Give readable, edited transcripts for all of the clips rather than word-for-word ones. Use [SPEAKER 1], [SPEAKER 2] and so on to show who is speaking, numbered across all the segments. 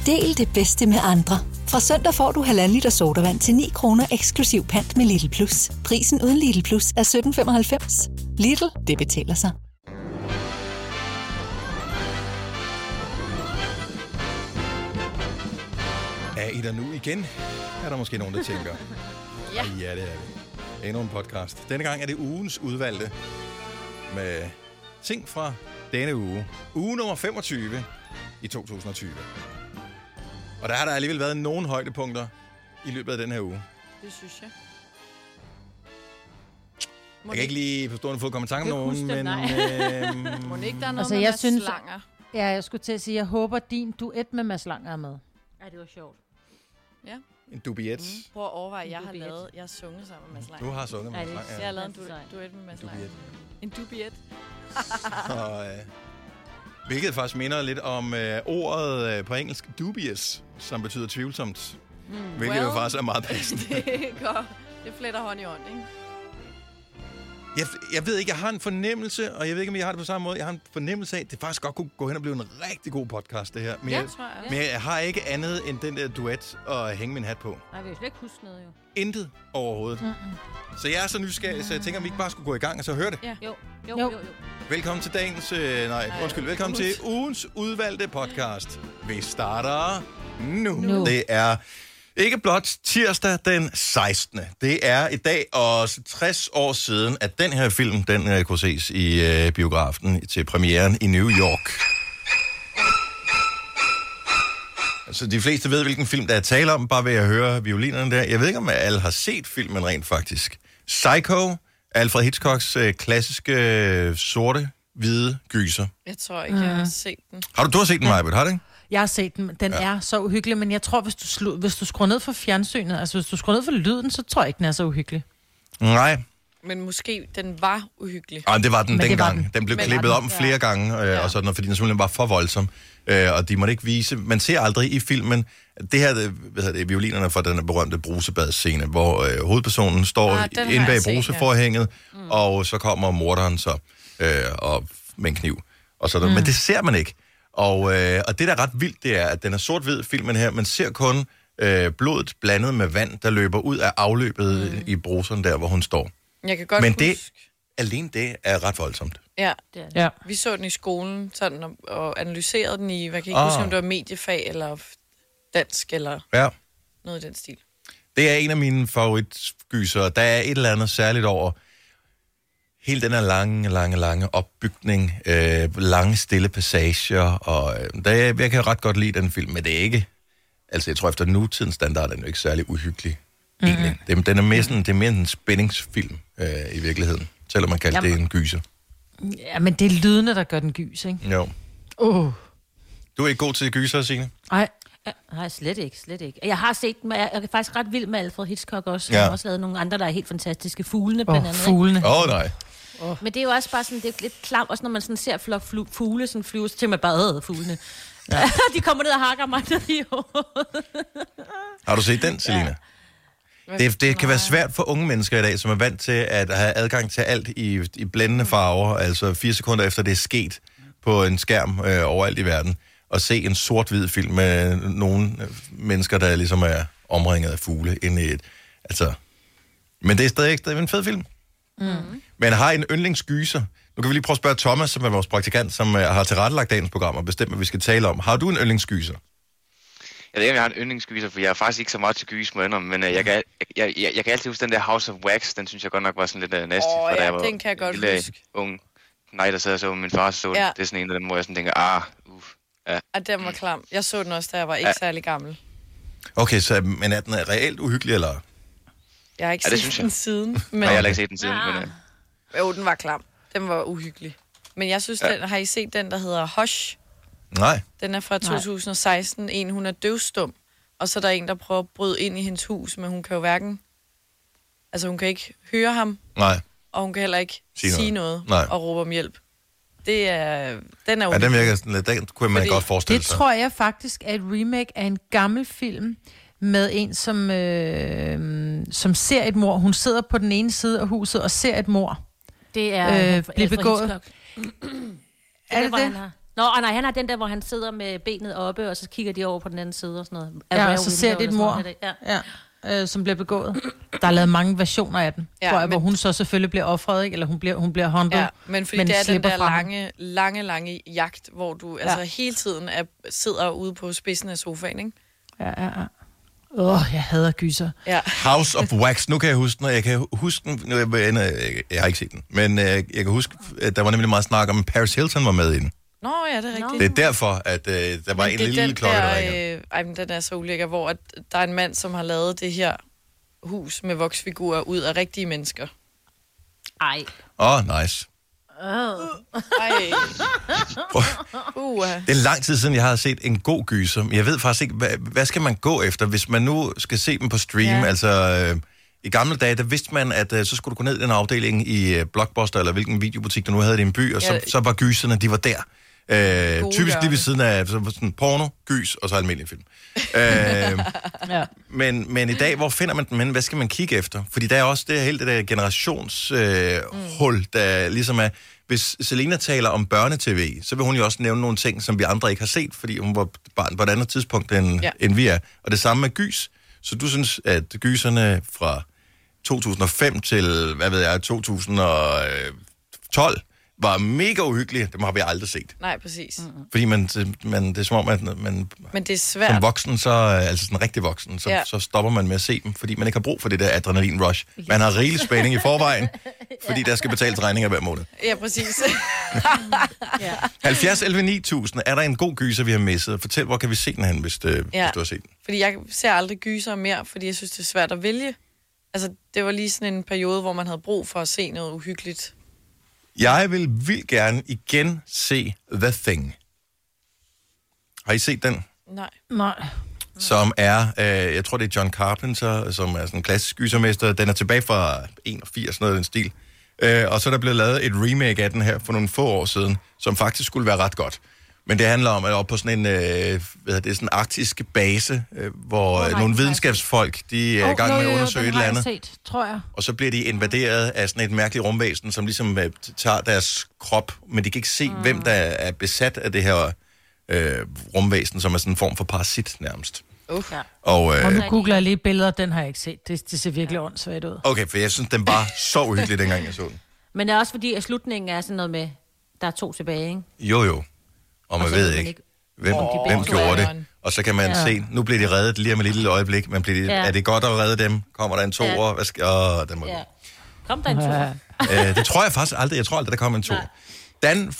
[SPEAKER 1] Del det bedste med andre. Fra søndag får du 1,5 liter sodavand til 9 kroner eksklusiv pant med Lidl Plus. Prisen uden Lidl Plus er 17,95. Lidl, det betaler sig.
[SPEAKER 2] Er I der nu igen? Er der måske nogen, der tænker?
[SPEAKER 3] Ja.
[SPEAKER 2] Ja, det er vi. Endnu en podcast. Denne gang er det ugens udvalgte med ting fra denne uge. Uge nummer 25 i 2020. Og der har der alligevel været nogle højdepunkter i løbet af den her uge.
[SPEAKER 3] Det synes jeg.
[SPEAKER 2] Jeg kan ikke lige på stående fod komme i tanke om nogen, men...
[SPEAKER 3] Må ikke der er noget
[SPEAKER 4] Altså,
[SPEAKER 3] med
[SPEAKER 4] jeg
[SPEAKER 3] Mads
[SPEAKER 4] synes-
[SPEAKER 3] Langer?
[SPEAKER 4] Ja, jeg skulle til at sige, jeg håber, din duet med Mads Langer er med.
[SPEAKER 5] Ja, det var sjovt.
[SPEAKER 2] En dubiet.
[SPEAKER 3] Prøv at overveje, jeg har
[SPEAKER 5] dubiet.
[SPEAKER 3] sunget sammen med Mads Langer.
[SPEAKER 2] Du har sunget med
[SPEAKER 5] Ja, det-
[SPEAKER 2] Mads Langer.
[SPEAKER 3] Jeg har lavet en
[SPEAKER 5] Sejt.
[SPEAKER 3] duet med Mads
[SPEAKER 2] En
[SPEAKER 3] Langer.
[SPEAKER 2] dubiet.
[SPEAKER 3] En dubiet.
[SPEAKER 2] Og, hvilket faktisk minder lidt om ordet på engelsk dubious, som betyder tvivlsomt. Hvilket jo faktisk er meget passende.
[SPEAKER 3] Det fletter hånd i hånd, ikke?
[SPEAKER 2] Jeg ved ikke, jeg har en fornemmelse, og jeg ved ikke, om jeg har det på samme måde. Jeg har en fornemmelse af, at det faktisk godt kunne gå hen og blive en rigtig god podcast, det her. Men,
[SPEAKER 3] Ja, tror jeg.
[SPEAKER 2] men jeg har ikke andet end den der duet at hænge min hat på.
[SPEAKER 5] Nej, vi kan jo slet ikke huske noget, jo.
[SPEAKER 2] Intet overhovedet. Så jeg er så nysgerrig, så jeg tænker, om vi ikke bare skulle gå i gang og så høre det.
[SPEAKER 3] Ja.
[SPEAKER 5] Jo.
[SPEAKER 2] Velkommen til dagens... velkommen til ugens udvalgte podcast. Vi starter nu. Det er ikke blot tirsdag den 16. Det er i dag også 60 år siden, at den her film, den kunne ses i biografen til premieren i New York. Altså, de fleste ved, hvilken film der er tale om, bare ved at høre violinerne der. Jeg ved ikke, om alle har set filmen rent faktisk. Psycho, Alfred Hitchcocks klassiske sorte-hvide gyser.
[SPEAKER 3] Jeg tror ikke, jeg har set den.
[SPEAKER 2] Du har set den, Majbert, har du ikke?
[SPEAKER 4] Jeg har set den. Den er så uhyggelig, men jeg tror, hvis du skruer ned for fjernsynet, altså hvis du skruer ned for lyden, så tror jeg ikke, den er så uhyggelig.
[SPEAKER 2] Nej.
[SPEAKER 3] Men måske den var uhyggelig.
[SPEAKER 2] Og det var den
[SPEAKER 4] Men det var
[SPEAKER 2] dengang.
[SPEAKER 4] den.
[SPEAKER 2] Den blev
[SPEAKER 3] Men
[SPEAKER 2] klippet
[SPEAKER 3] var
[SPEAKER 2] om
[SPEAKER 3] den?
[SPEAKER 2] flere gange, og sådan noget, fordi den simpelthen var for voldsom. Og de måtte ikke vise... Man ser aldrig i filmen... Det her, violinerne fra den berømte brusebadsscene, hvor hovedpersonen står
[SPEAKER 3] den
[SPEAKER 2] inde
[SPEAKER 3] har
[SPEAKER 2] bag
[SPEAKER 3] jeg set,
[SPEAKER 2] bruseforhænget, og så kommer morderen så og med en kniv. Og sådan. Men det ser man ikke. Og det, der er ret vildt, det er, at den er sort-hvid, filmen her. Man ser kun blodet blandet med vand, der løber ud af afløbet i bruseren der, hvor hun står.
[SPEAKER 3] Jeg kan godt
[SPEAKER 2] Men
[SPEAKER 3] huske...
[SPEAKER 2] alene det er ret voldsomt.
[SPEAKER 3] Ja,
[SPEAKER 5] Det er det.
[SPEAKER 4] Ja.
[SPEAKER 3] vi så den i skolen sådan, og analyserede den i... Hvad kan jeg ikke huske, om det var mediefag eller dansk eller
[SPEAKER 2] Ja.
[SPEAKER 3] noget i den stil.
[SPEAKER 2] Det er en af mine favoritgyser. Der er et eller andet særligt over hele den her lange opbygning, lange stille passager, og jeg kan ret godt lide den film, men det er ikke... Altså, jeg tror, efter nutidens standard er den jo ikke særlig uhyggelig. Egentlig. Den er mere sådan, det er mere en spændingsfilm i virkeligheden, selvom man kalder det en gyser.
[SPEAKER 4] Ja, men det er lydene, der gør den gys, ikke?
[SPEAKER 2] Jo. Du er ikke god til gyser, Signe?
[SPEAKER 4] Nej.
[SPEAKER 5] Nej, slet ikke. Jeg har set dem, og jeg er faktisk ret vild med Alfred Hitchcock også.
[SPEAKER 2] Ja.
[SPEAKER 5] Han har også lavet nogle andre, der er helt fantastiske. Fuglene, blandt andet.
[SPEAKER 4] Fuglene.
[SPEAKER 2] Nej.
[SPEAKER 5] Men det er jo også bare sådan, det er lidt klamt, også når man sådan ser flok fugle sådan flyve, så tænker man bare, fuglene. Ja. De kommer ned og hakker mig ned i hovedet.
[SPEAKER 2] Har du set den, Selina? Det kan være svært for unge mennesker i dag, som er vant til at have adgang til alt i blændende farver, altså 4 sekunder efter det er sket på en skærm overalt i verden, og se en sort-hvid film med nogle mennesker, der ligesom er omringet af fugle inde i et... Altså, men det er stadig en fed film. Men har en yndlingsgyser. Nu kan vi lige prøve at spørge Thomas, som er vores praktikant, som har tilrettelagt dagens program og bestemt, hvad vi skal tale om. Har du en yndlingsgyser?
[SPEAKER 6] Jeg ved ikke, om jeg har en yndlingsgyser, for jeg er faktisk ikke så meget til gys, må jeg indrømme, men jeg kan altid huske den der House of Wax, den synes jeg godt nok var sådan lidt nasty.
[SPEAKER 3] Ja,
[SPEAKER 6] jeg var
[SPEAKER 3] den kan jeg godt
[SPEAKER 6] lille,
[SPEAKER 3] huske.
[SPEAKER 6] Ung nej, der sad og så min far så
[SPEAKER 3] Ja.
[SPEAKER 6] det er sådan en af dem, hvor jeg sådan tænker,
[SPEAKER 3] Og den var klam. Jeg så den også, da jeg var ikke særlig gammel.
[SPEAKER 2] Okay, så men er den reelt uhyggelig, eller?
[SPEAKER 3] Jeg har ikke
[SPEAKER 6] Ja, det
[SPEAKER 3] set
[SPEAKER 6] synes jeg.
[SPEAKER 3] den siden. Men...
[SPEAKER 6] jeg har heller ikke set den siden, men...
[SPEAKER 3] Jo, den var klam. Den var uhyggelig. Men jeg synes, har I set den, der hedder Hush?
[SPEAKER 2] Nej.
[SPEAKER 3] Den er fra 2016. Hun er døvstum. Og så er der en, der prøver at bryde ind i hendes hus, men hun kan jo hverken... Altså, hun kan ikke høre ham,
[SPEAKER 2] Nej.
[SPEAKER 3] og hun kan heller ikke
[SPEAKER 2] Sige
[SPEAKER 3] sige
[SPEAKER 2] noget.
[SPEAKER 3] noget
[SPEAKER 2] Nej.
[SPEAKER 3] og råbe om hjælp. Den er
[SPEAKER 2] Ja, den virker sådan lidt, den kunne man godt forestille
[SPEAKER 4] Det
[SPEAKER 2] sig.
[SPEAKER 4] tror jeg faktisk er et remake af en gammel film med en, som ser et mord. Hun sidder på den ene side af huset og ser et mord.
[SPEAKER 5] Det er
[SPEAKER 4] bliver begået.
[SPEAKER 5] Er
[SPEAKER 4] Er det det?
[SPEAKER 5] Nå, nej, han har den der, hvor han sidder med benet oppe, og så kigger de over på den anden side og sådan noget.
[SPEAKER 4] Ja, og så ser det et mor, som bliver begået. Der er lavet mange versioner af den, hvor hun så selvfølgelig bliver offret, ikke? Eller hun bliver håndtet.
[SPEAKER 3] Ja, men fordi det er den der lange jagt, hvor du altså hele tiden sidder ude på spidsen af sofaen, ikke?
[SPEAKER 4] Ja. Jeg hader gyser.
[SPEAKER 3] Ja.
[SPEAKER 2] House of Wax, nu kan jeg huske den, og jeg kan huske den, jeg har ikke set den, men jeg kan huske, at der var nemlig meget snak om, Paris Hilton var med i den.
[SPEAKER 3] Nå, ja, det er rigtigt.
[SPEAKER 2] Det er derfor, at der var en lille klokke, der ringer.
[SPEAKER 3] Men den er så ulækker, hvor at der er en mand, som har lavet det her hus med voksfigurer ud af rigtige mennesker.
[SPEAKER 5] Ej.
[SPEAKER 2] Nice.
[SPEAKER 3] Ej.
[SPEAKER 2] Det er lang tid siden, jeg har set en god gyser. Jeg ved faktisk ikke, hvad skal man gå efter, hvis man nu skal se dem på stream? Altså, i gamle dage, der vidste man, at så skulle du gå ned i den afdeling i Blockbuster, eller hvilken videobutik, du nu havde i din by, og så var gyserne, de var der. Typisk lige ved siden af sådan porno, gys og så almindelig film. Men i dag, hvor finder man dem hen? Hvad skal man kigge efter? Fordi der er også hele det der generationshul, der ligesom er... Hvis Selena taler om børnetv, så vil hun jo også nævne nogle ting, som vi andre ikke har set, fordi hun var barn på et andet tidspunkt, end vi er. Og det samme med gys. Så du synes, at gyserne fra 2005 til, 2012, var mega uhyggelige. Dem har vi aldrig set.
[SPEAKER 3] Nej, præcis.
[SPEAKER 2] Fordi det er som om, at man
[SPEAKER 3] men det er svært.
[SPEAKER 2] Som voksen, altså sådan rigtig voksen, så stopper man med at se dem, fordi man ikke har brug for det der adrenalin-rush. Man har rigelig spænding i forvejen, fordi der skal betales regninger hver måned.
[SPEAKER 3] Ja, præcis.
[SPEAKER 2] 70 11 9000, er der en god gyser, vi har misset? Fortæl, hvor kan vi se den hen, hvis du har set den?
[SPEAKER 3] Fordi jeg ser aldrig gyser mere, fordi jeg synes, det er svært at vælge. Altså, det var lige sådan en periode, hvor man havde brug for at se noget uhyggeligt.
[SPEAKER 2] Jeg vil vildt gerne igen se The Thing. Har I set den?
[SPEAKER 3] Nej.
[SPEAKER 2] Som er, jeg tror det er John Carpenter, som er sådan en klassisk gysermester. Den er tilbage fra 81, noget af den stil. Og så er der blevet lavet et remake af den her for nogle få år siden, som faktisk skulle være ret godt. Men det handler om, at oppe på sådan en sådan en arktisk base, hvor nogle videnskabsfolk, de er i gang med at undersøge et eller andet.
[SPEAKER 4] Set, tror jeg.
[SPEAKER 2] Og så bliver de invaderet af sådan et mærkeligt rumvæsen, som ligesom tager deres krop, men de kan ikke se, hvem der er besat af det her rumvæsen, som er sådan en form for parasit nærmest. Og
[SPEAKER 4] nu googler jeg lige billeder, den har jeg ikke set. Det ser virkelig åndssvagt ud.
[SPEAKER 2] Okay, for jeg synes, den var så uhyggelig, dengang jeg så den.
[SPEAKER 5] Men det er også fordi, at slutningen er sådan noget med, der er 2 tilbage, ikke?
[SPEAKER 2] Jo. Og man ved ikke, hvem gjorde det. Og så kan man se, nu bliver de reddet lige om et lille øjeblik, men er det godt at redde dem? Kommer der en 2'er? Hvad skal... den må
[SPEAKER 5] Kom der en 2'er?
[SPEAKER 2] Det tror jeg faktisk aldrig. Jeg tror aldrig, der kommer en 2'er. Dan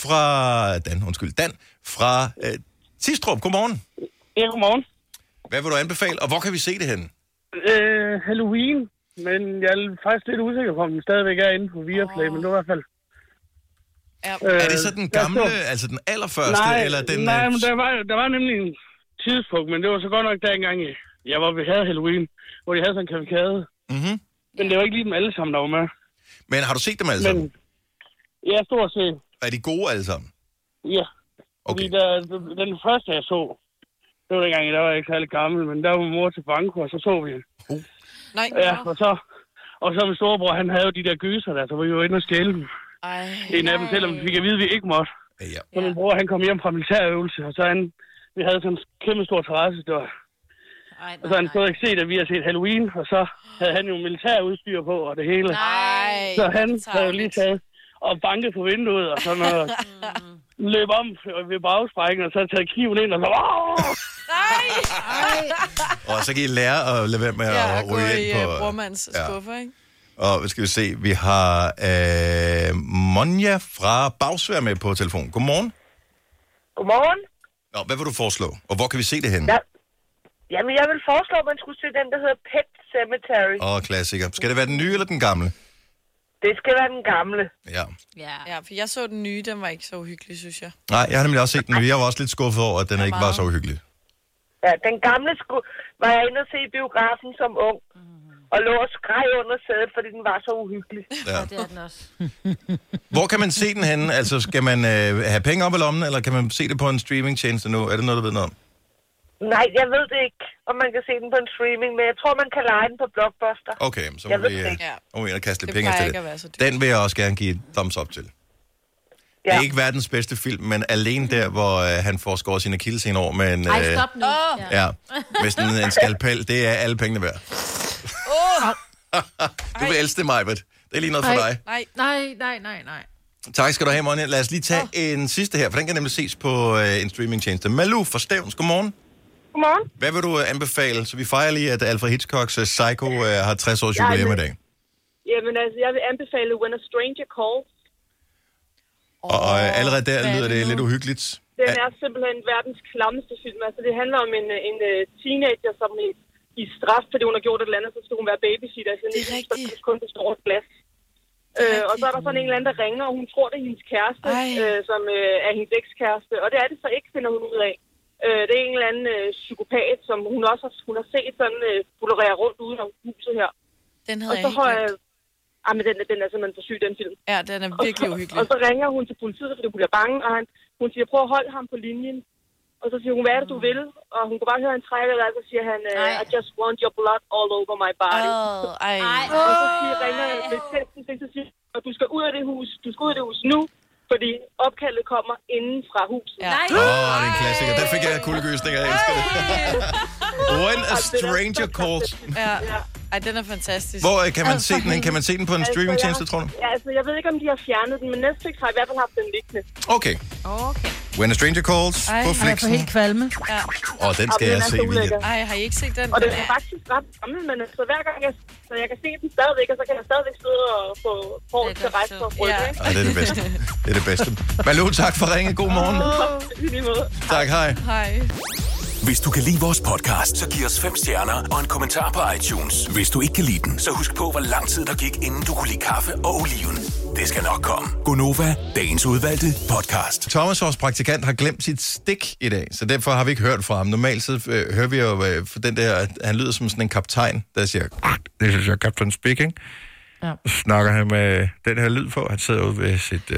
[SPEAKER 2] fra Tistrup, godmorgen.
[SPEAKER 7] Ja, godmorgen.
[SPEAKER 2] Hvad vil du anbefale, og hvor kan vi se det henne?
[SPEAKER 7] Halloween, men jeg er faktisk lidt usikker på, om den stadigvæk er inde på Viaplay, men det var i hvert fald...
[SPEAKER 2] Er det så den gamle, altså den allerførste, eller den...
[SPEAKER 7] Nej, men der var nemlig en tidspunkt, men det var så godt nok dengang, vi havde Halloween, hvor de havde sådan en kavalkade.
[SPEAKER 2] Mm-hmm.
[SPEAKER 7] Men det var ikke lige dem alle sammen, der var med.
[SPEAKER 2] Men har du set dem alle sammen?
[SPEAKER 7] Ja, stort set.
[SPEAKER 2] Er de gode alle sammen?
[SPEAKER 7] Ja. Okay. Fordi den første, jeg så, det var dengang, der var ikke særlig gammel, men der var min mor til banko, og så vi.
[SPEAKER 3] Nej.
[SPEAKER 7] Ja, og så min storebror, han havde jo de der gyser der, så var vi jo inde og stjæle dem. En af dem, selvom vi fik at vide, at vi ikke måtte.
[SPEAKER 2] Ja.
[SPEAKER 7] Så min bror, han kom hjem fra militærøvelse, og så vi havde sådan en kæmpe stor terrasse, der. Og så han stod ikke set, at vi havde set Halloween, og så havde han jo militærudstyr på, og det hele. Så han havde jo lige taget og banket på vinduet, og sådan noget. Løb om ved bagsprækken, og så taget kniven ind, og så...
[SPEAKER 2] Og så kan I lære at lade være med at ryge ind på...
[SPEAKER 3] brormands skuffer, ikke?
[SPEAKER 2] Og hvad skal vi se? Vi har Monja fra Bagsvær med på telefon. Godmorgen.
[SPEAKER 8] Godmorgen.
[SPEAKER 2] Nå, hvad vil du foreslå? Og hvor kan vi se det henne?
[SPEAKER 8] Ja. Jamen, jeg vil foreslå, at man skulle se den, der hedder Pet Cemetery.
[SPEAKER 2] Klassiker. Skal det være den nye eller den gamle?
[SPEAKER 8] Det skal være den gamle.
[SPEAKER 3] Ja, for jeg så den nye, den var ikke så uhyggelig, synes jeg.
[SPEAKER 2] Nej, jeg har nemlig også set den nye. Jeg var også lidt skuffet over, at den ikke var så uhyggelig.
[SPEAKER 8] Ja, den gamle var jeg inde og se i biografen som ung. Og lå og skreg under sædet, fordi den var så uhyggelig.
[SPEAKER 2] Ja,
[SPEAKER 5] det er den også.
[SPEAKER 2] Hvor kan man se den henne? Altså, skal man have penge op i lommen, eller kan man se det på en streamingtjeneste nu? Er det noget, du ved noget om?
[SPEAKER 8] Nej, jeg ved det ikke, om man kan se den på en streaming, men jeg tror, man kan lege den på Blockbuster.
[SPEAKER 2] Okay, så må vi ind og kaste lidt penge efter det. Den vil jeg også gerne give et thumbs up til. Det er ikke verdens bedste film, men alene der, hvor han får skåret sine akillessener over med en...
[SPEAKER 5] Ej, stop nu.
[SPEAKER 2] Ja, med sådan en skalpel. Det er alle pengene værd. Du vil elske det, Majbert. Det er lige noget for dig.
[SPEAKER 4] Nej.
[SPEAKER 2] Tak skal du have, Monja. Lad os lige tage en sidste her, for den kan nemlig ses på en streamingtjeneste. Malu fra Stevns, godmorgen.
[SPEAKER 8] Godmorgen.
[SPEAKER 2] Hvad vil du anbefale? Så vi fejrer lige, at Alfred Hitchcocks Psycho har 60 års jubilæum i dag.
[SPEAKER 8] Jamen altså, jeg vil anbefale When a Stranger Calls.
[SPEAKER 2] Og allerede der lyder det lidt uhyggeligt.
[SPEAKER 8] Den er simpelthen verdens klammeste film. Altså, det handler om en teenager, som i straf, fordi hun har gjort et eller andet, så skal hun være babysitter. Altså, det er rigtigt. Kun det store glas. Og så er der sådan en eller anden, der ringer, og hun tror, det er hendes kæreste, som er hendes ekskæreste. Og det er det så ikke, finder hun ud af. Det er en eller anden psykopat, som hun også har set sådan bullerere rundt uden om huset her.
[SPEAKER 3] Den havde jeg ikke.
[SPEAKER 8] Men den er simpelthen for syg, den film.
[SPEAKER 3] Ja, den er virkelig uhyggelig.
[SPEAKER 8] Og så ringer hun til politiet, fordi hun bliver bange, og hun siger, prøv at holde ham på linjen. Og så siger hun, hvad er det, du vil? Og hun kan bare høre en trækker, og så siger han, I just want your blood all over my body. Og så ringer betjenten, så siger og du skal ud af det hus, nu, fordi opkaldet kommer inden fra huset.
[SPEAKER 2] Det er en klassiker. Der fik jeg kuldegysninger, jeg elsker det. When a Stranger Calls.
[SPEAKER 3] Ja. Ej, den er fantastisk.
[SPEAKER 2] Hvor kan man se den? Kan man se den på en streamingtjeneste, tror du?
[SPEAKER 8] Ja, altså, jeg ved ikke, om de har fjernet den, men Netflix har i hvert fald haft den liggende.
[SPEAKER 2] Okay. When a Stranger Calls på Flixen.
[SPEAKER 4] Jeg er helt kvalme.
[SPEAKER 3] Ja.
[SPEAKER 2] Den skal jeg se.
[SPEAKER 3] Ej, har I ikke set den?
[SPEAKER 8] Og den er faktisk ret gammel, men så hver gang jeg kan se den stadigvæk, og så kan jeg stadigvæk sidde og få hårdt til at rejse på ryggen.
[SPEAKER 2] Ja, det er det bedste. Det er det bedste. Malu, tak for ringe. God morgen. Tak, hej.
[SPEAKER 3] Hej.
[SPEAKER 9] Hvis du kan lide vores podcast, så giv os 5 stjerner og en kommentar på iTunes. Hvis du ikke kan lide den, så husk på, hvor lang tid der gik, inden du kunne lide kaffe og oliven. Det skal nok komme. Gonova, dagens udvalgte podcast.
[SPEAKER 2] Thomas, vores praktikant, har glemt sit stik i dag, så derfor har vi ikke hørt fra ham. Normalt så hører vi jo for den der, at han lyder som sådan en kaptajn, der siger, this is your captain speaking. Ja. Så snakker han med den her lyd på. Han sidder ude ved sit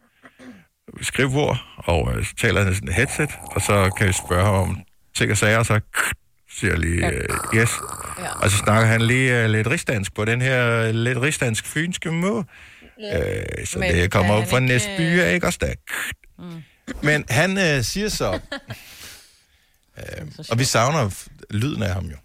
[SPEAKER 2] skrivebord, og så taler han sådan et headset, og så kan vi spørge ham om ting og sager, og så siger lige yes. Ja. Og så snakker han lige lidt rigsdansk på den her lidt rigsdansk fynske måde. Så men, det kommer op fra Næsby, ikke også der. Men han siger så, og vi savner lyden af ham jo.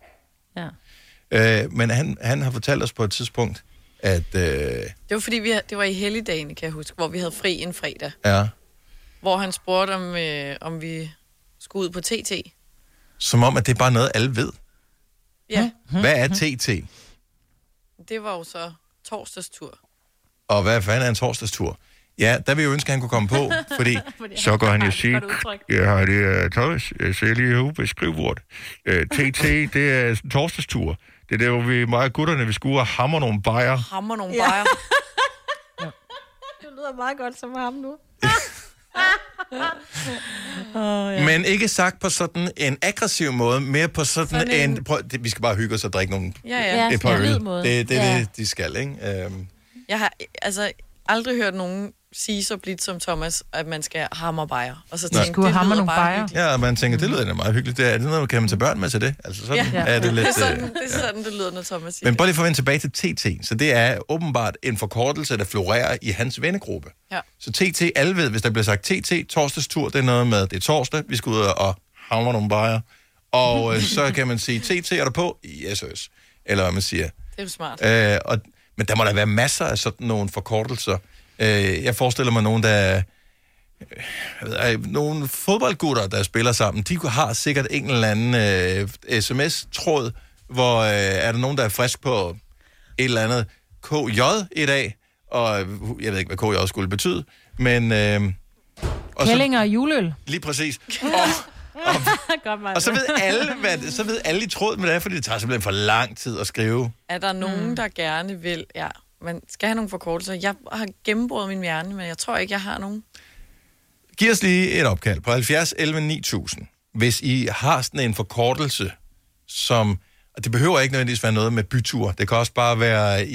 [SPEAKER 2] Ja. Men han har fortalt os på et tidspunkt, at... Det
[SPEAKER 3] var fordi, det var i helligdagen, kan jeg huske, hvor vi havde fri en fredag.
[SPEAKER 2] Ja.
[SPEAKER 3] Hvor han spurgte, om vi skulle ud på TT.
[SPEAKER 2] Som om, at det er bare noget, alle ved.
[SPEAKER 3] Ja.
[SPEAKER 2] Hvad er TT?
[SPEAKER 3] Det var jo så torsdagstur.
[SPEAKER 2] Og hvad fanden er en torsdagstur? Ja, der vil jeg ønske, at han kunne komme på, fordi så går han jo sige, jeg har det Thomas, jeg ser lige herude på skrivebordet. TT, det er en torsdagstur. Det er der, hvor vi meget gutterne, vi skal ud og hammer nogle bajer.
[SPEAKER 3] Hammer nogle bajer.
[SPEAKER 5] Ja. Det lyder meget godt som ham nu.
[SPEAKER 2] Men ikke sagt på sådan en aggressiv måde, mere på sådan en... vi skal bare hygge os og drikke nogle et par øl. Det er det, de skal, ikke?
[SPEAKER 3] Jeg har altså aldrig hørt nogen sige så blidt som Thomas, at man skal hammer bajer. Og så tænke, det lyder nogle bare hyggeligt.
[SPEAKER 2] Ja, man tænker, det lyder meget hyggeligt. Det er noget, kan man tage børn med til det? Altså sådan er det lidt...
[SPEAKER 3] Det er sådan, det lyder, når Thomas siger.
[SPEAKER 2] Men bare lige for at vende tilbage til TT. Så det er åbenbart en forkortelse, der florerer i hans vennegruppe. Ja. Så TT, alle ved, hvis der bliver sagt TT, torsdagstur, det er noget med, det er torsdag, vi skal ud og hamre nogle bajer. Og så kan man sige, TT er der på? Yes. Eller hvad man siger.
[SPEAKER 3] Det er jo smart.
[SPEAKER 2] Men der må der være masser af sådan nogle forkortelser. Jeg forestiller mig nogen, der... nogle fodboldgutter, der spiller sammen, de har sikkert en eller anden sms-tråd, hvor er der nogen, der er frisk på et eller andet KJ i dag, og jeg ved ikke, hvad KJ skulle betyde, men...
[SPEAKER 4] Kællinger og juleøl.
[SPEAKER 2] Lige præcis. Og så ved alle i tråd med det, fordi det tager simpelthen for lang tid at skrive.
[SPEAKER 3] Er der nogen, der gerne vil... Ja, man skal have nogle forkortelser. Jeg har gennemboret min hjerne, men jeg tror ikke, jeg har nogen.
[SPEAKER 2] Giv os lige et opkald på 70 11 9000. Hvis I har sådan en forkortelse, som... Og det behøver ikke nødvendigvis være noget med bytur. Det kan også bare være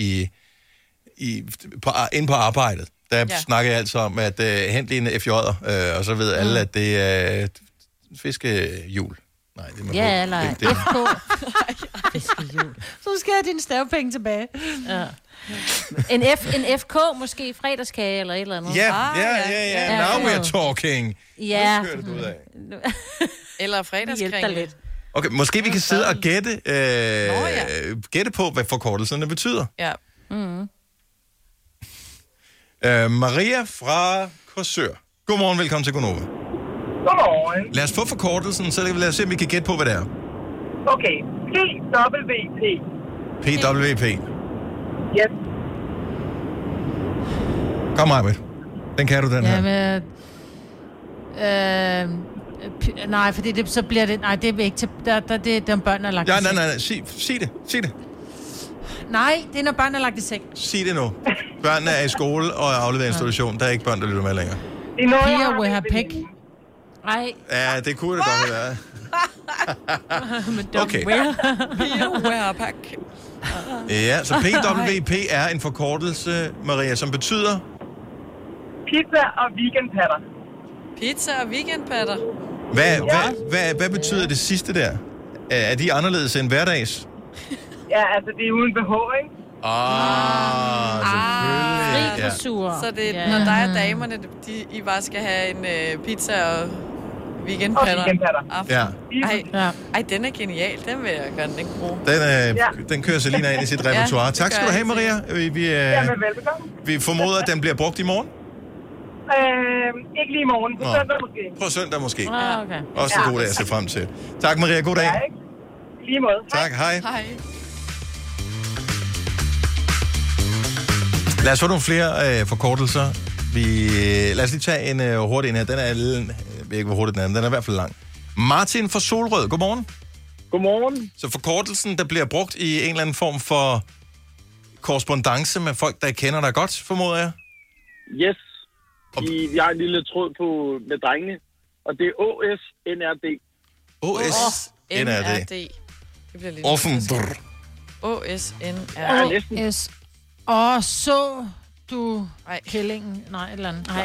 [SPEAKER 2] inde på arbejdet. Der snakker jeg altså om, at hent lige en FJ'er, og så ved alle, at det er fiskehjul. Nej, det må
[SPEAKER 5] eller FK.
[SPEAKER 4] Fiskehjul. Så skal jeg have dine stavepenge tilbage. Ja.
[SPEAKER 5] En FK måske, fredagskage eller et eller andet.
[SPEAKER 2] Ja. Now we're talking.
[SPEAKER 5] Ja.
[SPEAKER 2] Nu kører det ud af.
[SPEAKER 3] Eller fredagskringe.
[SPEAKER 2] Okay, måske vi kan sidde og gætte på, hvad forkortelserne betyder.
[SPEAKER 3] Ja.
[SPEAKER 2] Maria fra Korsør. Godmorgen, velkommen til Gonova.
[SPEAKER 10] Godmorgen.
[SPEAKER 2] Lad os få forkortelsen, så lad os se, om vi kan gætte på, hvad det er.
[SPEAKER 10] Okay, PWP.
[SPEAKER 2] PWP.
[SPEAKER 10] Yes.
[SPEAKER 2] Kom, Majbet. Den kan du, den her.
[SPEAKER 4] Nej, fordi det, så bliver det... Nej, det er ikke til... det er, når børn er lagt i seng.
[SPEAKER 2] Nej. Sig det.
[SPEAKER 4] Nej, det er, når børn er lagt i seng.
[SPEAKER 2] Sig det nu. Børnene er i skole og er afleveret institution. Der er ikke børn, der lytter med længere.
[SPEAKER 4] Piger will have pick.
[SPEAKER 5] Nej.
[SPEAKER 2] Ja, det kunne det godt være. Okay.
[SPEAKER 3] Piger will have pick.
[SPEAKER 2] Ja, så PWP er en forkortelse, Maria, som betyder...
[SPEAKER 10] Pizza og weekendpatter.
[SPEAKER 3] Pizza og weekendpatter.
[SPEAKER 2] Hvad betyder det sidste der? Er de anderledes end hverdags?
[SPEAKER 10] Ja, altså det er uden BH, ikke?
[SPEAKER 2] Selvfølgelig.
[SPEAKER 5] Fri
[SPEAKER 3] Så det er, når dig og damerne, I bare skal have en pizza og weekendpatter. Ej, den er genial. Den vil jeg gerne bruge.
[SPEAKER 2] Den kører Selina ind i sit repertoire.
[SPEAKER 3] Ja,
[SPEAKER 2] tak skal du have, Maria.
[SPEAKER 10] Jamen, velbekomme.
[SPEAKER 2] Vi formoder, at den bliver brugt i morgen.
[SPEAKER 10] Ikke lige i morgen. På søndag måske.
[SPEAKER 2] På søndag måske.
[SPEAKER 5] Okay.
[SPEAKER 2] Også en god dag at se frem til. Tak, Maria. God dag.
[SPEAKER 10] Ja, ikke? Lige måde.
[SPEAKER 2] Tak, hej.
[SPEAKER 3] Hej.
[SPEAKER 2] Lad os få nogle flere forkortelser. Lad os lige tage en hurtig en her. Den er, jeg ved ikke, hvor hurtigt den er, men den er i hvert fald lang. Martin fra Solrød, godmorgen.
[SPEAKER 11] Godmorgen.
[SPEAKER 2] Så forkortelsen, der bliver brugt i en eller anden form for korrespondance med folk, der kender dig godt, formoder jeg?
[SPEAKER 11] Yes. Vi har en lille tråd med drengene, og det er OSNRD.
[SPEAKER 2] OSNRD.
[SPEAKER 3] Det bliver lidt
[SPEAKER 2] Offenbrr.
[SPEAKER 3] OSNRD.
[SPEAKER 4] Så du kællingen? Nej, et eller andet. Nej.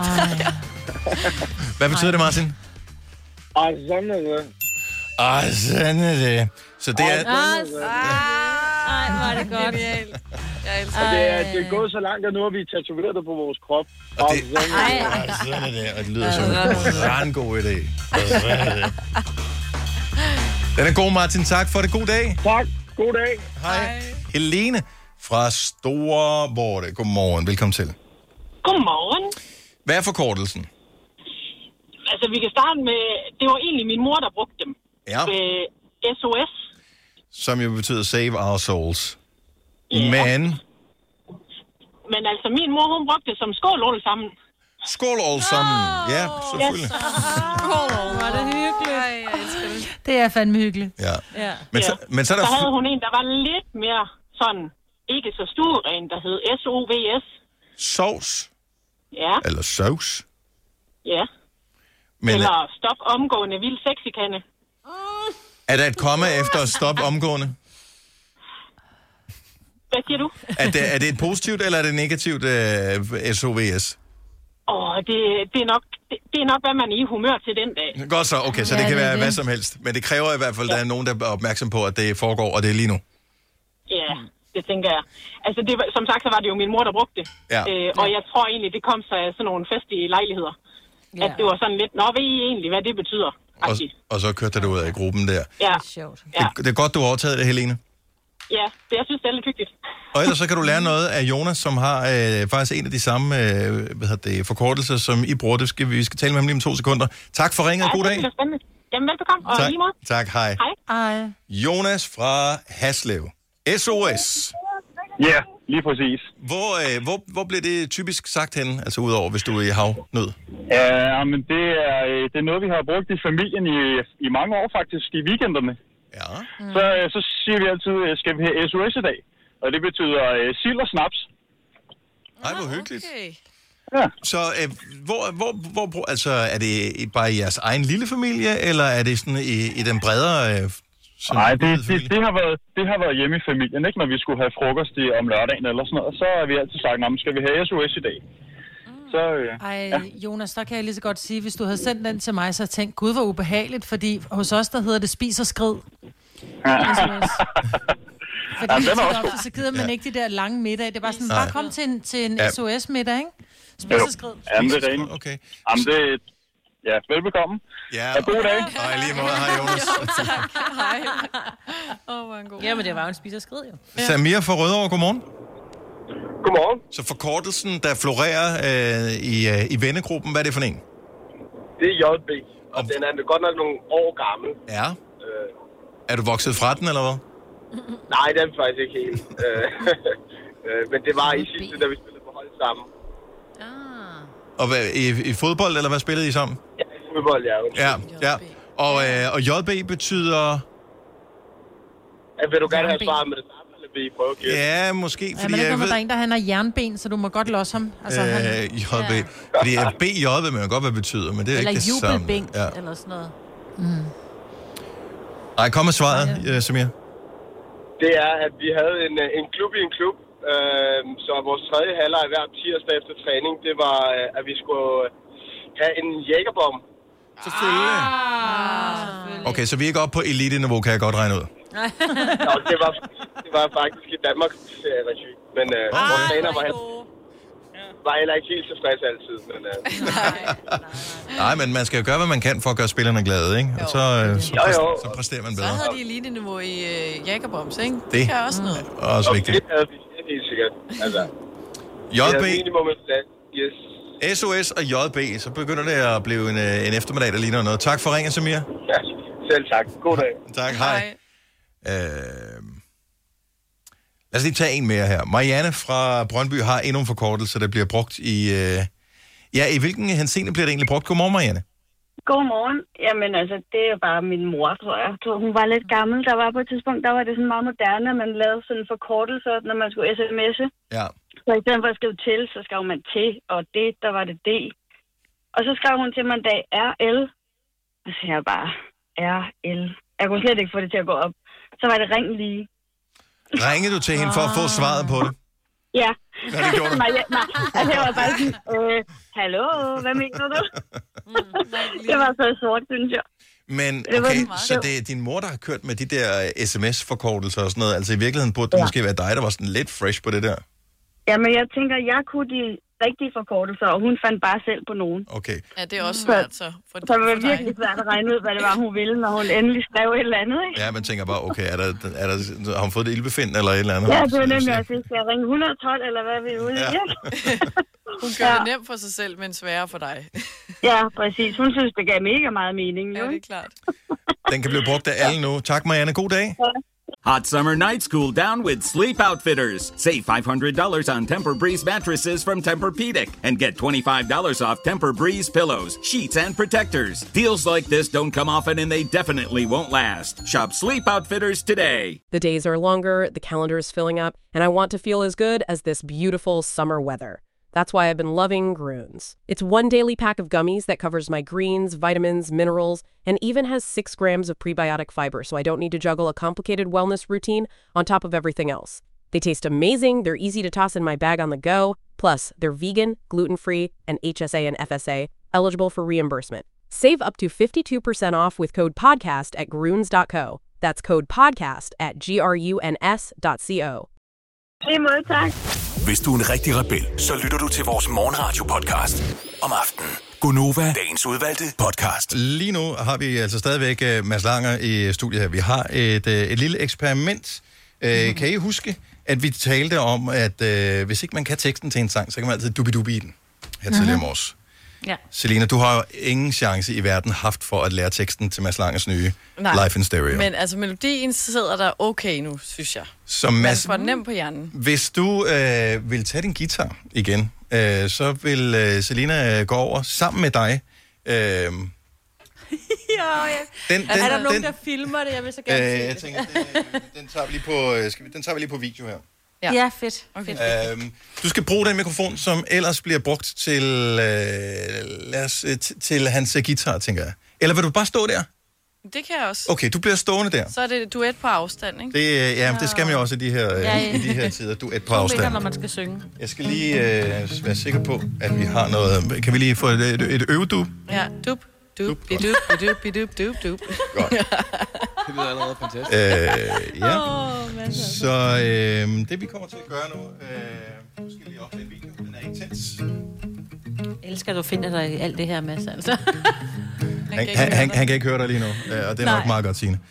[SPEAKER 2] Hvad betyder det, Martin?
[SPEAKER 11] Sådan er det.
[SPEAKER 2] Sådan er det. Så det er...
[SPEAKER 5] Ej, hvor er det godt.
[SPEAKER 3] Jeg elsker
[SPEAKER 11] det er gået så langt, at nu har vi tatoveret det på vores krop.
[SPEAKER 2] Og sådan er det. Og det lyder som en god idé. Den er god, Martin. Tak for det. God dag.
[SPEAKER 11] Tak. God dag.
[SPEAKER 2] Hej. Helene fra Storvorte. Godmorgen. Velkommen til.
[SPEAKER 12] Godmorgen.
[SPEAKER 2] Hvad er forkortelsen?
[SPEAKER 12] Altså, vi kan starte med... Det var egentlig min mor, der brugte dem.
[SPEAKER 2] Ja.
[SPEAKER 12] SOS.
[SPEAKER 2] Som jo betyder Save Our Souls.
[SPEAKER 12] Ja. Men altså, min mor, hun brugte det som skål alle sammen.
[SPEAKER 2] Skål alle sammen. Ja, selvfølgelig.
[SPEAKER 5] Skål. Var det hyggeligt.
[SPEAKER 4] Det er fandme hyggeligt.
[SPEAKER 2] Ja. Men så er
[SPEAKER 12] der...
[SPEAKER 2] Så
[SPEAKER 12] havde hun en, der var lidt mere sådan, ikke så stueren, der hed SOVS.
[SPEAKER 2] Sovs?
[SPEAKER 12] Ja.
[SPEAKER 2] Eller sovs?
[SPEAKER 12] Ja. Eller stop omgående vild sexikande.
[SPEAKER 2] Er der et komma efter stop omgående?
[SPEAKER 12] Hvad siger du?
[SPEAKER 2] Er det et positivt, eller er det negativt SOVS?
[SPEAKER 12] Det er nok, hvad man er i humør til den dag.
[SPEAKER 2] Godt så, okay, så det kan være hvad som helst. Men det kræver i hvert fald, at der er nogen, der er opmærksom på, at det foregår, og det er lige nu.
[SPEAKER 12] Ja, det tænker jeg. Altså, som sagt, så var det jo min mor, der brugte det.
[SPEAKER 2] Ja.
[SPEAKER 12] Og jeg tror egentlig, det kom sig af sådan nogle festlige lejligheder. Ja. At det var sådan lidt, ved I egentlig, hvad det betyder?
[SPEAKER 2] Og så kørte det ud af gruppen der.
[SPEAKER 12] Ja.
[SPEAKER 2] Det er godt, du har overtaget det, Helene.
[SPEAKER 12] Ja, jeg synes, det er lidt hyggeligt.
[SPEAKER 2] Og ellers så kan du lære noget af Jonas, som har faktisk en af de samme forkortelser, som I bruger. Vi skal tale med ham lige om 2 sekunder. Tak for ringet. God dag.
[SPEAKER 12] Det er spændende. Jamen, velbekomme. Og lige måde.
[SPEAKER 2] Tak, hej.
[SPEAKER 12] Hej.
[SPEAKER 2] Jonas fra Haslev. SOS.
[SPEAKER 11] Ja, lige præcis.
[SPEAKER 2] Hvor bliver det typisk sagt henne, altså udover, hvis du er i havnød?
[SPEAKER 11] Ja, men det er noget, vi har brugt i familien i mange år faktisk, i weekenderne.
[SPEAKER 2] Ja.
[SPEAKER 11] Så siger vi altid, skal vi have SOS i dag? Og det betyder sild og snaps.
[SPEAKER 2] Ej, hvor hyggeligt.
[SPEAKER 3] Okay.
[SPEAKER 11] Ja.
[SPEAKER 2] Så hvor altså, er det bare i jeres egen lille familie, eller er det sådan i den bredere...
[SPEAKER 11] Nej, det har været hjemme i familien, ikke? Når vi skulle have frokost om lørdagen eller sådan noget. Så har vi altid sagt, skal vi have SOS i dag? Så,
[SPEAKER 4] Jonas, der kan jeg lige så godt sige, hvis du havde sendt den til mig, så jeg tænkte, gud, hvor ubehageligt, fordi hos os, der hedder det spis og skrid. Fordi så gider man ikke de der lange middag. Det er bare sådan, bare kom til en SOS-middag, ikke? Spiseskrid.
[SPEAKER 11] Jamen, det er rent.
[SPEAKER 2] Okay.
[SPEAKER 11] Jamen, det ja, velbekomme.
[SPEAKER 2] Ja.
[SPEAKER 11] Og god dag.
[SPEAKER 2] Nej, lige måde. Hej, Jonas.
[SPEAKER 3] Tak. Hej. Hvor en god.
[SPEAKER 5] Jamen, det var jo en spiseskrid, jo.
[SPEAKER 2] Ja. Samir fra Rødovre, godmorgen.
[SPEAKER 13] Godmorgen.
[SPEAKER 2] Så forkortelsen, der florerer i vennegruppen, hvad er det for en?
[SPEAKER 13] Det er JB, og den er godt nok nogle år gammel.
[SPEAKER 2] Ja. Er du vokset fra den, eller hvad?
[SPEAKER 13] Nej, det er den faktisk ikke helt. Men det var i sidste, da vi spillede på hold sammen.
[SPEAKER 2] Og hvad, i fodbold, eller hvad spillede I sammen?
[SPEAKER 13] Ja, i fodbold, ja.
[SPEAKER 2] Ja. Og JB betyder...
[SPEAKER 13] Vil du gerne have svaret med det samme, eller vil I prøve at gætte?
[SPEAKER 2] Ja, måske, fordi
[SPEAKER 4] men jeg ved... der er en, der har jernben, så du må godt losse ham. Altså,
[SPEAKER 2] JB. Ja. Fordi BJ ved man godt, hvad det betyder, men det er
[SPEAKER 5] eller
[SPEAKER 2] ikke det samme.
[SPEAKER 5] Eller jubelbænk, eller sådan noget.
[SPEAKER 2] Nej, kom med svaret, Samir.
[SPEAKER 13] Det er, at vi havde en klub i en klub, så vores tredje halvleg hver tirsdag efter træning, det var, at vi skulle have en jægerbom.
[SPEAKER 2] Selvfølgelig. Okay, så vi er ikke oppe på elite-niveau, kan jeg godt regne ud.
[SPEAKER 13] Nå, det var faktisk i Danmark regi, men vores træner var heller ikke helt tilfreds altid. Men,
[SPEAKER 2] Nej, men man skal jo gøre, hvad man kan for at gøre spillerne glade, ikke? Og så præsterer man bedre.
[SPEAKER 3] Så havde de elite-niveau i Jagerbombs, ikke?
[SPEAKER 2] Det
[SPEAKER 3] kan også noget.
[SPEAKER 2] Også vigtigt.
[SPEAKER 13] Det havde vi helt sikkert. Altså,
[SPEAKER 2] JB,
[SPEAKER 13] yes.
[SPEAKER 2] SOS og JB, så begynder det at blive en eftermiddag, der ligner noget. Tak for ringen, Samir.
[SPEAKER 13] Ja, selv tak. God dag.
[SPEAKER 2] Tak, hej. Lad os lige tage en mere her. Marianne fra Brøndby har endnu en forkortelse, der bliver brugt i... i hvilken henseende bliver det egentlig brugt? Godmorgen, Marianne.
[SPEAKER 14] Godmorgen. Jamen altså, det er bare min mor, tror jeg. Hun var lidt gammel. Der var på et tidspunkt, der var det sådan meget moderne, at man lavede sådan forkortelser, når man skulle sms'e.
[SPEAKER 2] Ja.
[SPEAKER 14] Så i stedet for at skrive til, så skrev man til, og det, der var det D. Og så skrev hun til mig en dag RL. Og så siger jeg bare RL. Jeg kunne slet ikke få det til at gå op. Så var det ring lige.
[SPEAKER 2] Ringede du til hende for at få svaret på det?
[SPEAKER 14] Ja.
[SPEAKER 2] Ja, det gjorde du.
[SPEAKER 14] Nej, altså jeg var bare sådan, hallo, hvad mener du? Det var så sort, synes jeg.
[SPEAKER 2] Men okay, så det er din mor, der har kørt med de der sms-forkortelser og sådan noget. Altså i virkeligheden burde det måske være dig, der var sådan lidt fresh på det der.
[SPEAKER 14] Jamen jeg tænker, jeg kunne de rigtige forkortelser, og hun fandt bare selv på nogen.
[SPEAKER 2] Okay.
[SPEAKER 3] Ja, det er også svært så.
[SPEAKER 14] Så det var virkelig svært at regne ud, hvad det var, hun ville, når hun endelig skrev et eller andet, ikke?
[SPEAKER 2] Ja, man tænker bare, okay, har hun fået det ildbefind eller et eller andet?
[SPEAKER 14] Ja, det var nemlig også, skal jeg ringe 112, eller hvad vi er ude i? Ja.
[SPEAKER 3] Hun gør det nemt for sig selv, men sværere for dig.
[SPEAKER 14] Ja, præcis. Hun synes, det gav mega meget mening. Jo?
[SPEAKER 3] Ja, det er klart.
[SPEAKER 2] Den kan blive brugt af alle nu. Tak, Marianne. God dag.
[SPEAKER 14] Ja.
[SPEAKER 15] Hot summer nights cool down with Sleep Outfitters. Save $500 on Tempur-Breeze mattresses from Tempur-Pedic and get $25 off Tempur-Breeze pillows, sheets, and protectors. Deals like this don't come often and they definitely won't last. Shop Sleep Outfitters today.
[SPEAKER 16] The days are longer, the calendar is filling up, and I want to feel as good as this beautiful summer weather. That's why I've been loving Grüns. It's one daily pack of gummies that covers my greens, vitamins, minerals, and even has 6 grams of prebiotic fiber, so I don't need to juggle a complicated wellness routine on top of everything else. They taste amazing, they're easy to toss in my bag on the go, plus they're vegan, gluten-free, and HSA and FSA, eligible for reimbursement. Save up to 52% off with code PODCAST at Grüns.co. That's code PODCAST at GRUNS.co.
[SPEAKER 14] Tak.
[SPEAKER 9] Hvis du er en rigtig rebel, så lytter du til vores morgenradio-podcast om aftenen. Gonova, dagens udvalgte podcast.
[SPEAKER 2] Lige nu har vi altså stadigvæk Mads Langer i studiet her. Vi har et lille eksperiment. Kan I huske, at vi talte om, at hvis ikke man kan teksten til en sang, så kan man altid dubi-dubi i den her tidligere om års.
[SPEAKER 5] Ja.
[SPEAKER 2] Selina, du har jo ingen chance i verden haft for at lære teksten til Mads Langers nye Life in Stereo.
[SPEAKER 3] Men altså, melodien sidder der okay nu, synes jeg.
[SPEAKER 2] Så Mads,
[SPEAKER 3] man får den nemt på hjernen.
[SPEAKER 2] Hvis du vil tage din guitar igen, så vil Selina gå over sammen med dig.
[SPEAKER 5] Er der nogen, der filmer det? Jeg vil så gerne se
[SPEAKER 2] jeg tænker, den tager vi lige på video her.
[SPEAKER 5] Ja, fedt. Okay.
[SPEAKER 2] Du skal bruge den mikrofon, som ellers bliver brugt til, til hans guitar, tænker jeg. Eller vil du bare stå der?
[SPEAKER 3] Det kan jeg også.
[SPEAKER 2] Okay, du bliver stående der.
[SPEAKER 3] Så er det duet på afstand, ikke?
[SPEAKER 2] Det skal man jo også i de her tider. Duet på afstand.
[SPEAKER 5] Det når man skal synge.
[SPEAKER 2] Jeg skal lige være sikker på, at vi har noget... Kan vi lige få et øvedub?
[SPEAKER 3] Ja, dup, dup, bidup, bidup, bidup, dup, dup.
[SPEAKER 2] Godt.
[SPEAKER 17] lyder allerede fantastisk.
[SPEAKER 2] Ja. Så det vi kommer til at gøre nu, nu skal lige optage en video, den er intens.
[SPEAKER 5] Jeg elsker, at du finder dig i alt det her, Mads, altså.
[SPEAKER 2] Han kan ikke høre dig lige nu, og det er nok meget godt, Signe.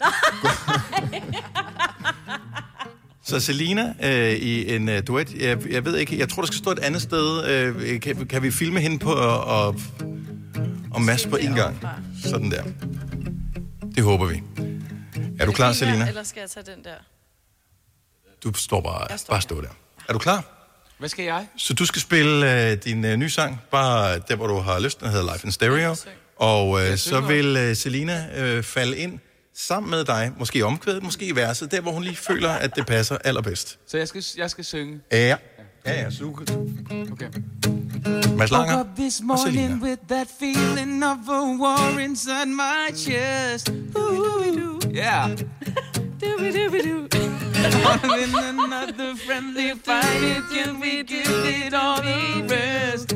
[SPEAKER 2] Så Selina i en duet, jeg ved ikke, jeg tror, der skal stå et andet sted. Kan vi filme hende på og Mads på en gang? Sådan der. Det håber vi. Er du klar, Selina?
[SPEAKER 3] Eller skal jeg tage den der?
[SPEAKER 2] Du står bare stå der. Er du klar?
[SPEAKER 17] Hvad skal jeg?
[SPEAKER 2] Så du skal spille din nye sang, bare der, hvor du har lyst. Den hedder Life in Stereo. Og så vil Selina falde ind sammen med dig, måske i omkvædet, måske i verset, der hvor hun lige føler, at det passer allerbedst.
[SPEAKER 17] Så jeg skal synge?
[SPEAKER 2] Ja, så du kan...
[SPEAKER 17] Okay.
[SPEAKER 2] Mads Langer
[SPEAKER 18] woke up this morning with that feeling of a war inside my chest.
[SPEAKER 17] Yeah.
[SPEAKER 18] In another friendly fight, can we give it all the rest?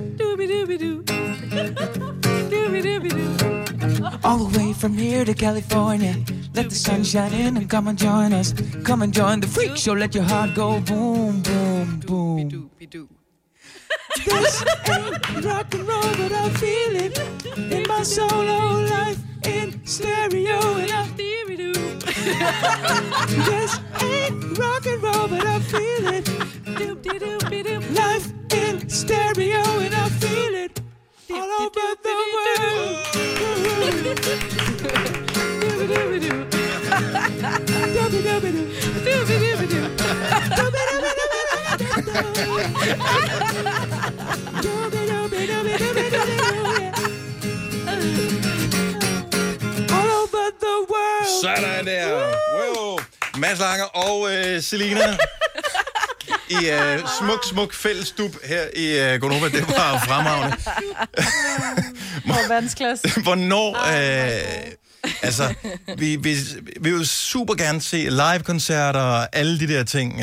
[SPEAKER 18] All the way from here to California, let the sun shine in and come and join us. Come and join the freak show, let your heart go boom, boom, boom. This ain't rock and roll, but I feel it in my solo life in stereo and I This ain't rock and roll, but I feel it. Life in stereo and I feel it all over the world. All over the world.
[SPEAKER 2] Sådan der. Wow. Mads Langer og Selina i smuk fællesdub her i Gonova. Det var fremragende.
[SPEAKER 4] Verdensklasse.
[SPEAKER 2] Hvornår... altså, vi vil jo super gerne se live-koncerter og alle de der ting.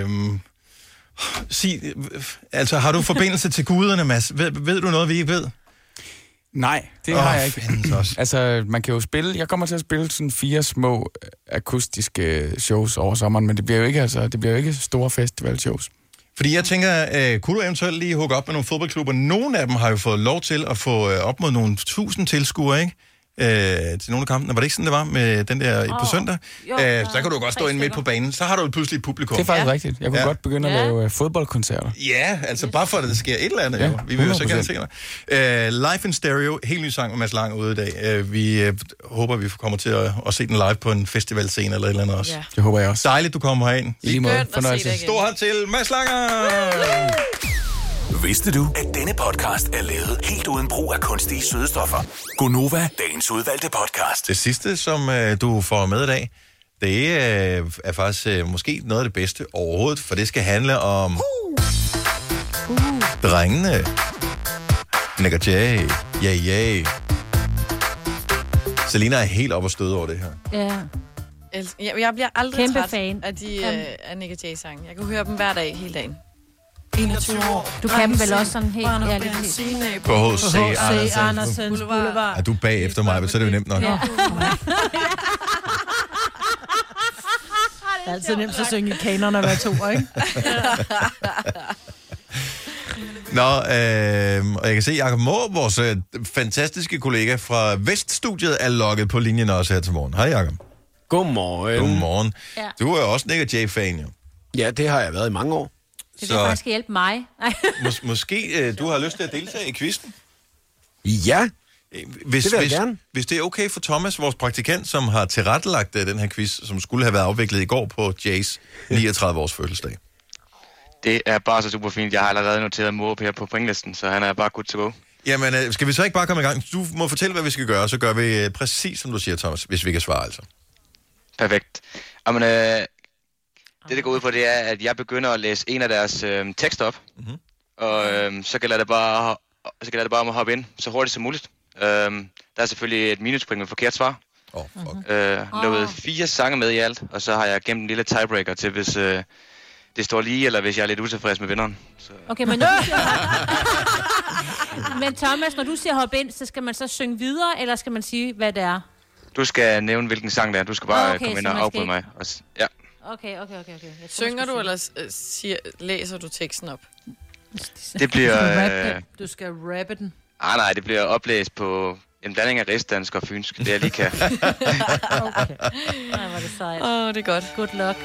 [SPEAKER 2] Altså, har du forbindelse til guderne, Mads? Ved du noget, vi ikke ved?
[SPEAKER 17] Nej, det har jeg ikke. Altså, man kan jo spille... Jeg kommer til at spille sådan 4 små akustiske shows over sommeren, men det bliver jo ikke store festivalshows.
[SPEAKER 2] Fordi jeg tænker, kunne du eventuelt lige hugge op med nogle fodboldklubber? Nogle af dem har jo fået lov til at få op mod nogle 1000 tilskuere, ikke? Til nogle af kampene. Var det ikke sådan, det var med den der på søndag? Så kan du godt stå inde midt på banen. Så har du pludselig et publikum.
[SPEAKER 17] Det er faktisk rigtigt. Jeg kunne godt begynde at lave fodboldkoncerter.
[SPEAKER 2] Ja, altså bare for, at der sker et eller andet. Ja, vi vil jo så gerne se dig. Live in Stereo. Helt ny sang med Mads Langer ude i dag. Vi håber, vi kommer til at se den live på en festivalscene eller et eller andet også.
[SPEAKER 17] Ja. Det håber jeg også.
[SPEAKER 2] Dejligt, du kommer herind.
[SPEAKER 17] Lige måde. Fornøjelse.
[SPEAKER 2] Stor hånd til Mads Langer!
[SPEAKER 9] Vidste du, at denne podcast er lavet helt uden brug af kunstige sødestoffer? Gonova, dagens udvalgte podcast.
[SPEAKER 2] Det sidste, som du får med i dag, det er faktisk måske noget af det bedste overhovedet, for det skal handle om drengene. Nick og Jay. Yeah. Selina er helt op og støde over det her.
[SPEAKER 5] Ja.
[SPEAKER 3] Jeg bliver aldrig
[SPEAKER 5] Kæmpe
[SPEAKER 3] træt
[SPEAKER 5] fan.
[SPEAKER 3] af de af Nick og Jay-sange. Jeg kan høre dem hver dag, hele dagen. 21 år.
[SPEAKER 5] Du kan dem vel også sådan helt...
[SPEAKER 2] På H.C.
[SPEAKER 4] Andersens Boulevard.
[SPEAKER 2] Er du bagefter mig, så er det jo nemt nok.
[SPEAKER 4] Ja. Det er altid nemt at synge i kanoner hver 2, ikke?
[SPEAKER 2] Nå, og jeg kan se, at Jacob Mohr, vores fantastiske kollega fra Veststudiet, er logget på linjen også her til morgen. Hej, Jacob. Godmorgen. Ja. Du er jo også Nick og Jay-fan, jo.
[SPEAKER 19] Ja, det har jeg været i mange år.
[SPEAKER 5] Det vil faktisk hjælpe mig.
[SPEAKER 2] Måske du har lyst til at deltage i quizzen?
[SPEAKER 19] Ja, det vil jeg gerne.
[SPEAKER 2] Hvis det er okay for Thomas, vores praktikant, som har tilrettelagt den her quiz, som skulle have været afviklet i går på Jays 39-års fødselsdag.
[SPEAKER 6] Det er bare så super fint. Jeg har allerede noteret Morup her på pointlisten, så han er bare good to go. Jamen,
[SPEAKER 2] skal vi så ikke bare komme i gang? Du må fortælle, hvad vi skal gøre, så gør vi præcis, som du siger, Thomas, hvis vi kan svare, altså.
[SPEAKER 6] Perfekt. Jamen, det går ud på, det er, at jeg begynder at læse en af deres tekster op, og så gælder det bare om at hoppe ind så hurtigt som muligt. Der er selvfølgelig et minuspoint med forkert svar. Lovet 4 sange med i alt, og så har jeg gemt en lille tiebreaker til, hvis det står lige, eller hvis jeg er lidt utilfreds med vinderen. Så.
[SPEAKER 5] Okay, men men Thomas, når du siger hoppe ind, så skal man så synge videre, eller skal man sige, hvad det er?
[SPEAKER 6] Du skal nævne, hvilken sang det er. Du skal bare komme ind og afbryde mig. Ja.
[SPEAKER 5] Okay.
[SPEAKER 3] Synger du, eller læser du teksten op?
[SPEAKER 6] Det bliver...
[SPEAKER 4] Du skal rappe den.
[SPEAKER 6] Nej, det bliver oplæst på en blanding af rigsdansk og fynsk. Det jeg lige kan.
[SPEAKER 5] Okay. Nej, var det sejt.
[SPEAKER 3] Det er godt.
[SPEAKER 5] Good luck.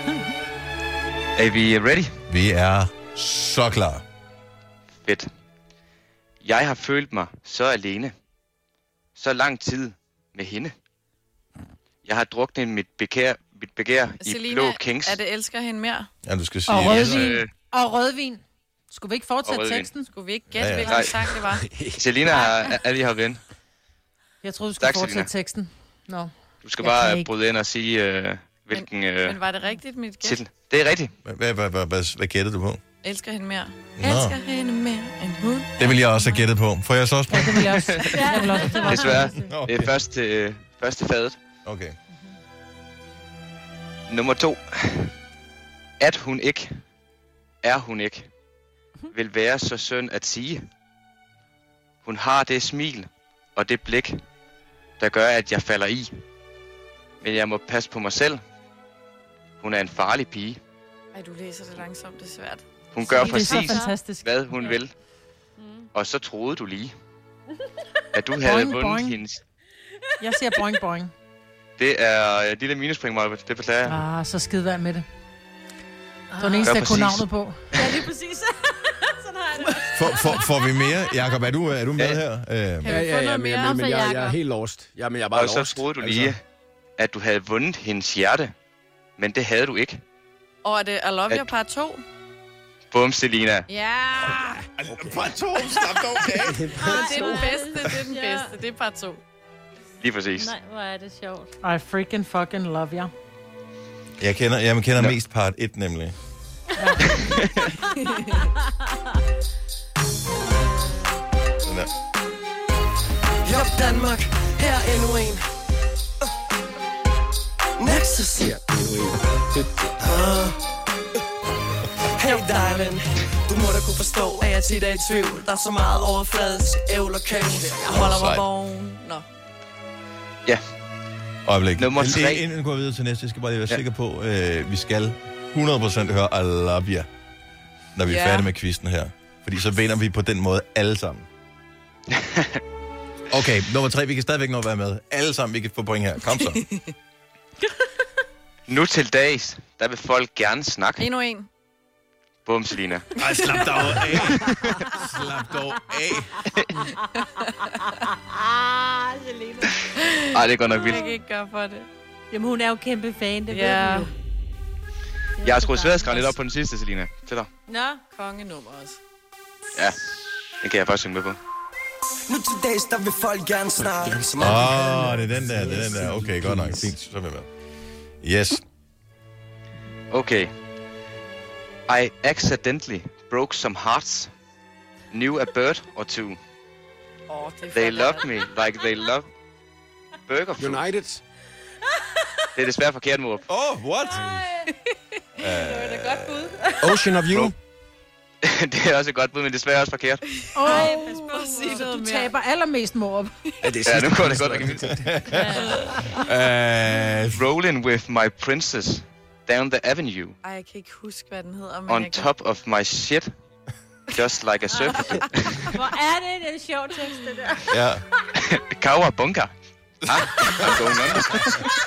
[SPEAKER 6] Er vi ready?
[SPEAKER 2] Vi er så klar.
[SPEAKER 6] Fedt. Jeg har følt mig så alene. Så lang tid med hende. Jeg har druknet mit begær i blå kings.
[SPEAKER 3] Er det elsker hende mere?
[SPEAKER 2] Ja, du skal sige...
[SPEAKER 4] Og rødvin. Og rødvin. Skulle vi ikke fortsætte teksten?
[SPEAKER 3] Skulle vi ikke gætte, hvilken sang det var?
[SPEAKER 6] Selina er lige herinde.
[SPEAKER 4] Jeg troede, du skulle fortsætte teksten.
[SPEAKER 6] No. Du skal bare bryde ind og sige, hvilken...
[SPEAKER 3] Men var det rigtigt, mit gæt?
[SPEAKER 6] Det er rigtigt.
[SPEAKER 2] Hvad gættede du på?
[SPEAKER 3] Elsker hende mere. Elsker hende mere end hun.
[SPEAKER 2] Det vil jeg også have gættet på. Får jeg så også på?
[SPEAKER 4] Ja, det vil jeg også.
[SPEAKER 6] Desværre. Det er første fadet.
[SPEAKER 2] Okay.
[SPEAKER 6] Nummer 2. At hun ikke, er hun ikke, vil være så synd at sige. Hun har det smil og det blik, der gør, at jeg falder i. Men jeg må passe på mig selv. Hun er en farlig pige.
[SPEAKER 3] Ej, du læser det langsomt, det er svært.
[SPEAKER 6] Hun gør præcis, hvad hun vil. Og så troede du lige, at du havde vundet hendes...
[SPEAKER 4] Jeg siger boing, boing.
[SPEAKER 6] Det er et lille minuspoint, Malbert. Det beklager jeg.
[SPEAKER 4] Så skid værd med det. Det var den eneste, jeg kunne navnet på.
[SPEAKER 5] Ja, lige præcis. Sådan har jeg det.
[SPEAKER 2] Får vi mere? Jakob, er du med her?
[SPEAKER 19] Ja, men jeg er helt lost. Ja, men jeg er bare
[SPEAKER 6] lost. Og så troede du lige, at du havde vundet hendes hjerte. Men det havde du ikke.
[SPEAKER 3] Og er det I Love You part 2?
[SPEAKER 6] Bum, Selina.
[SPEAKER 3] Ja.
[SPEAKER 2] Part 2, slap dog af.
[SPEAKER 3] Det er den bedste, det er part 2.
[SPEAKER 6] Lige præcis.
[SPEAKER 5] Nej, hvor er det sjovt.
[SPEAKER 4] I freaking fucking love you.
[SPEAKER 2] Jeg kender mest part 1, nemlig. Ja. Sådan der.
[SPEAKER 20] Jo, Danmark, her er endnu en. Nexus.
[SPEAKER 19] Ja, endnu en.
[SPEAKER 20] Hey, darling. Du må da kunne forstå, at jeg tit er i tvivl. Der er så meget overfladisk ævl og cash. Jeg holder mig vågen. Nå.
[SPEAKER 6] Ja.
[SPEAKER 2] Øjeblik.
[SPEAKER 6] Nummer 3.
[SPEAKER 2] Inden vi går videre til næste, jeg skal bare lige være sikker på, vi skal 100% høre I Love You, når vi er færdige med quizzen her. Fordi så vinder vi på den måde alle sammen. Okay, nummer 3, vi kan stadigvæk nå at være med. Alle sammen, vi kan få point her. Kom så.
[SPEAKER 6] Nu til dags, der vil folk gerne snakke.
[SPEAKER 3] Endnu en.
[SPEAKER 6] Bum, Selina.
[SPEAKER 2] Ej, slap dog af. Slap dog af.
[SPEAKER 5] Selina.
[SPEAKER 6] Ej, det er godt nok vildt.
[SPEAKER 3] Jeg kan ikke gøre for det.
[SPEAKER 5] Jamen, hun er jo kæmpe fan, det ved vi jo.
[SPEAKER 6] Jeg har sgu svært skrevet lidt op på den sidste, Selina. Til dig.
[SPEAKER 3] Nå, kongenummer også.
[SPEAKER 6] Ja, det kan jeg faktisk synge med på.
[SPEAKER 20] Nu til dags, der vil folk gerne snakke.
[SPEAKER 2] Det er den der. Okay, godt nok. Fint, så er vi med. Yes.
[SPEAKER 6] Okay. I accidentally broke some hearts. Knew a bird or two. They loved me like they love burger food.
[SPEAKER 19] United.
[SPEAKER 6] Det er desværre forkert, Morp.
[SPEAKER 2] What?
[SPEAKER 3] Det var da godt bud.
[SPEAKER 19] Ocean of You.
[SPEAKER 6] Det er også et godt bud, men desværre også forkert.
[SPEAKER 3] Pas på at sige noget
[SPEAKER 4] Du
[SPEAKER 3] mere.
[SPEAKER 4] taber allermest, Morp.
[SPEAKER 6] Ja, nu går det godt, jeg kan mildt. Rolling with my princess down the avenue.
[SPEAKER 3] Ej, jeg kan ikke huske, hvad den hedder. Men
[SPEAKER 6] On top of my shit. Just like a surfer.
[SPEAKER 5] Hvor er det en sjov tekst, det der.
[SPEAKER 2] Ja.
[SPEAKER 6] Kawabunga. I'm going under.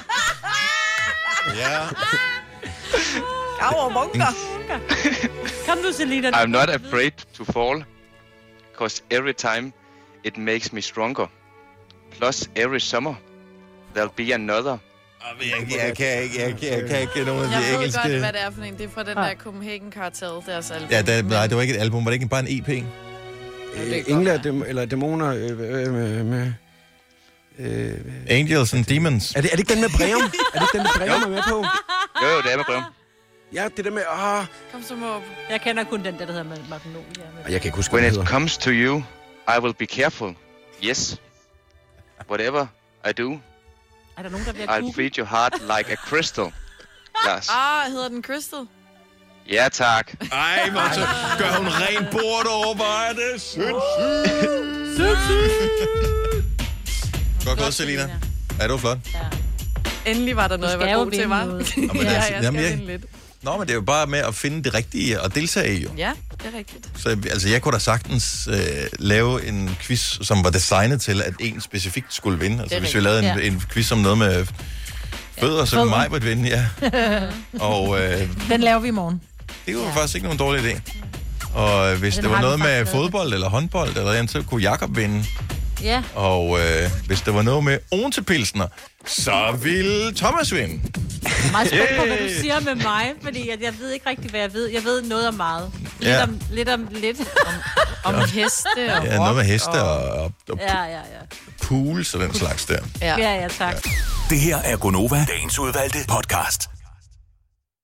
[SPEAKER 2] Ja.
[SPEAKER 3] Kawabunga.
[SPEAKER 5] Kom nu, Selina.
[SPEAKER 6] I'm not afraid to fall. Cause every time it makes me stronger. Plus every summer there'll be another.
[SPEAKER 2] Jeg kan ikke nogen af de
[SPEAKER 3] Jeg ved
[SPEAKER 2] engelske...
[SPEAKER 3] godt, hvad det er for en. Det er fra den der Copenhagen Cartel, deres album.
[SPEAKER 2] Ja, nej, det var ikke et album. Var det ikke bare en EP?
[SPEAKER 19] Engle eller dæmoner med...
[SPEAKER 2] Angels and Demons.
[SPEAKER 19] Er det ikke den med Breum? Er det ikke den med Breum er med på?
[SPEAKER 6] Jo, det er med Breum.
[SPEAKER 19] Ja, det der med...
[SPEAKER 3] Kom så op.
[SPEAKER 5] Jeg kender kun den der hedder Magnolia.
[SPEAKER 19] Jeg kan ikke huske,
[SPEAKER 6] When it comes to you, I will be careful. Yes. Whatever I do,
[SPEAKER 5] er der nogen, der bliver
[SPEAKER 6] I'll treat your heart like a crystal. Lars.
[SPEAKER 3] Hedder den Crystal?
[SPEAKER 6] Ja, tak.
[SPEAKER 2] Ej, hvor så gør hun rent bord over, hvor er det sindssygt. Godt gået, Selina. Ja, det var flot.
[SPEAKER 3] Ja. Endelig var der noget, jeg var god til, var. Jeg skal vinde lidt.
[SPEAKER 2] Nå, men det er jo bare med at finde det rigtige at deltage i, jo.
[SPEAKER 3] Ja, det er rigtigt.
[SPEAKER 2] Så altså, jeg kunne da sagtens lave en quiz, som var designet til, at en specifikt skulle vinde. Altså, hvis vi lavede en quiz om noget med fødder, så kunne mig på et vinde, ja. Og,
[SPEAKER 4] den laver vi i morgen.
[SPEAKER 2] Det var faktisk ikke nogen dårlig idé. Og hvis det var noget med fodbold eller håndbold, eller andet, så kunne Jakob vinde.
[SPEAKER 5] Ja.
[SPEAKER 2] Og hvis det var noget med Odense-pilsner, så ville Thomas vinde.
[SPEAKER 5] Jeg er meget spændt på, hvad du siger med mig, fordi jeg ved ikke rigtig, hvad jeg ved. Jeg ved noget om meget. Lidt om heste og
[SPEAKER 2] ja, noget med heste og
[SPEAKER 5] ja.
[SPEAKER 2] pools og den slags der.
[SPEAKER 5] Ja, tak.
[SPEAKER 9] Det her er Gonova, dagens udvalgte podcast.